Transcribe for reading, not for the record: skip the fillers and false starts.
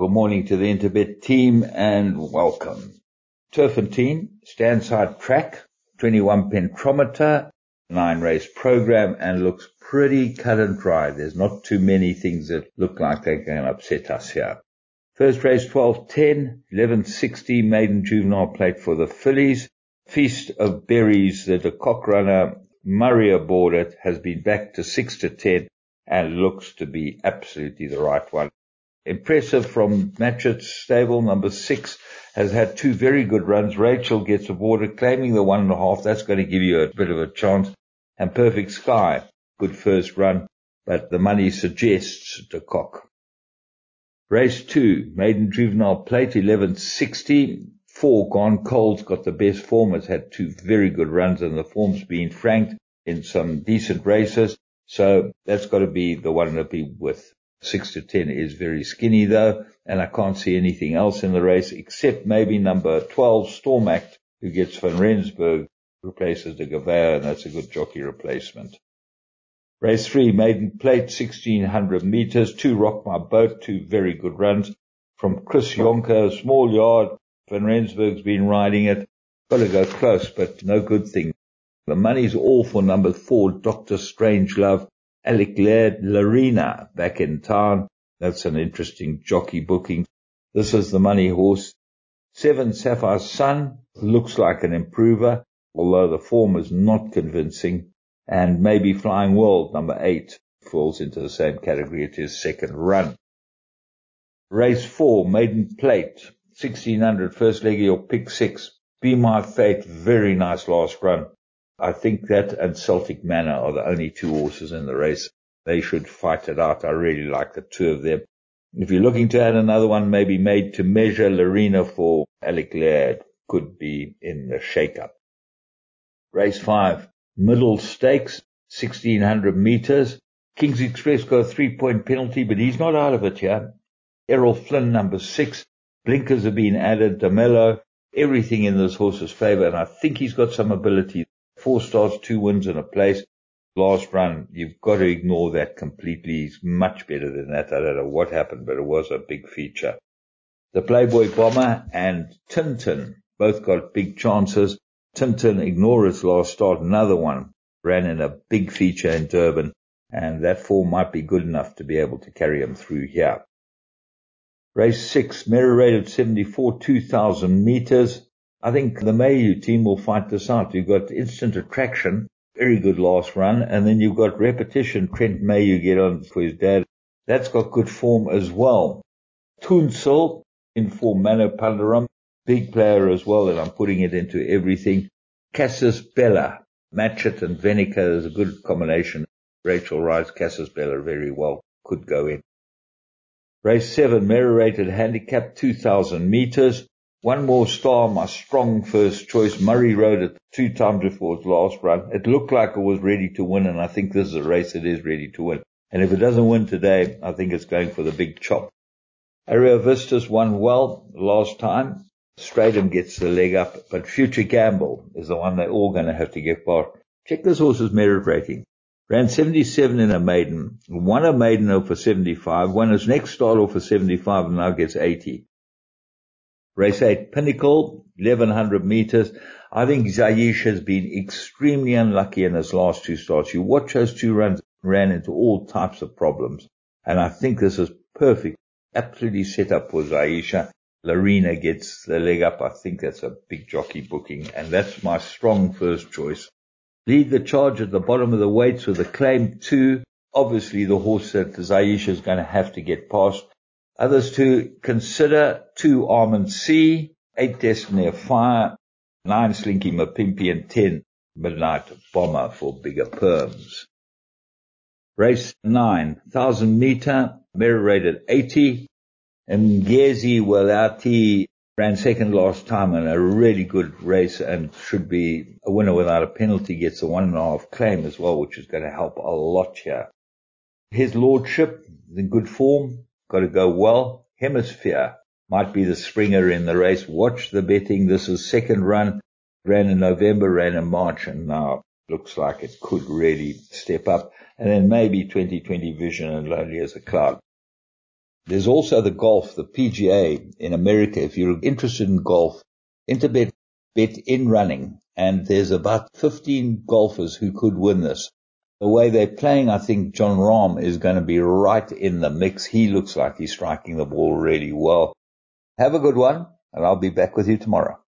Good morning to the Interbet team and welcome. Turfentine, Standside Track, 21 Pentrometer, 9-race program and looks pretty cut and dry. There's not too many things that look like they're going to upset us here. First race 12:10, 11:60 maiden juvenile plate for the fillies. Feast of Berries, the De Kock runner, Murray aboard it, has been back to 6-10 and looks to be absolutely the right one. Impressive from Matchett's stable, number 6, has had 2 very good runs. Rachel gets aboard it, claiming the 1.5. That's going to give you a bit of a chance. And Perfect Sky, good first run, but the money suggests De Kock. Race 2, maiden juvenile plate, 11:60. 4 Gone Cold's got the best form. It's had 2 very good runs and the form's been franked in some decent races. So that's got to be the one to be with. 6-10 is very skinny though, and I can't see anything else in the race except maybe number 12, Storm Act, who gets Van Rensburg, replaces De Gavea, and that's a good jockey replacement. Race 3, maiden plate, 1600 meters, 2 Rock My Boat, 2 very good runs from Chris Jonker, small yard. Van Rensburg's been riding it. Got to go close, but no good thing. The money's all for number 4, Dr. Strangelove. Alec Laird, Larina, back in town. That's an interesting jockey booking. This is the money horse. 7 Sapphire Sun looks like an improver, although the form is not convincing. And maybe Flying World, number 8, falls into the same category. It is second run. Race 4, maiden plate, 1600, first leg of your pick 6. Be My Fate, very nice last run. I think that and Celtic Manor are the only 2 horses in the race. They should fight it out. I really like the 2 of them. If you're looking to add another one, maybe Made to Measure, Larina for Alec Laird could be in the shake-up. Race 5, middle stakes, 1600 meters. King's Express got a 3-point penalty, but he's not out of it here. Errol Flynn, number 6. Blinkers have been added. DeMello, everything in this horse's favour, and I think he's got some ability. 4 starts, 2 wins and a place. Last run, you've got to ignore that completely. He's much better than that. I don't know what happened, but it was a big feature. The Playboy Bomber and Tintin both got big chances. Tintin, ignore its last start. Another one ran in a big feature in Durban, and that form might be good enough to be able to carry him through here. Race 6, Merry Rated 74, 2,000 meters. I think the Mayu team will fight this out. You've got Instant Attraction, very good last run, and then you've got Repetition, Trent Mayu get on for his dad. That's got good form as well. Toonsil in for Mano Pandaram, big player as well, and I'm putting it into everything. Cassis Bella, Matchett and Venica is a good combination. Rachel rides Cassis Bella very well, could go in. Race 7, Merry Rated Handicap, 2,000 meters. 1 More Star, my strong first choice. Murray rode it 2 times before its last run. It looked like it was ready to win, and I think this is a race it is ready to win. And if it doesn't win today, I think it's going for the big chop. Aria Vistas won well last time. Stratum gets the leg up, but Future Gamble is the one they're all going to have to get past. Check this horse's merit rating. Ran 77 in a maiden, won a maiden over 75, won his next start off for 75, and now gets 80. Race 8, Pinnacle, 1100 meters. I think Zaish has been extremely unlucky in his last 2 starts. You watch those 2 runs, ran into all types of problems. And I think this is perfect, absolutely set up for Zaisha. Larina gets the leg up. I think that's a big jockey booking, and that's my strong first choice. Lead the charge at the bottom of the weights with a Claim 2. Obviously the horse that Zaisha is going to have to get past. Others to consider, 2 Almond Sea, 8 Destiny of Fire, 9 Slinky Mapimpi, and 10 Midnight Bomber for bigger perms. Race 9, 1,000 meter, Merry Rated 80, and Ngezi Walati ran second last time in a really good race and should be a winner without a penalty, gets a 1.5 claim as well, which is going to help a lot here. His Lordship is in good form. Got to go well. Hemisphere might be the springer in the race. Watch the betting. This is second run. Ran in November, ran in March, and now looks like it could really step up. And then maybe 2020 Vision and Lonely as a Cloud. There's also the golf, the PGA in America. If you're interested in golf, Interbet bet in running, and there's about 15 golfers who could win this. The way they're playing, I think Jon Rahm is going to be right in the mix. He looks like he's striking the ball really well. Have a good one, and I'll be back with you tomorrow.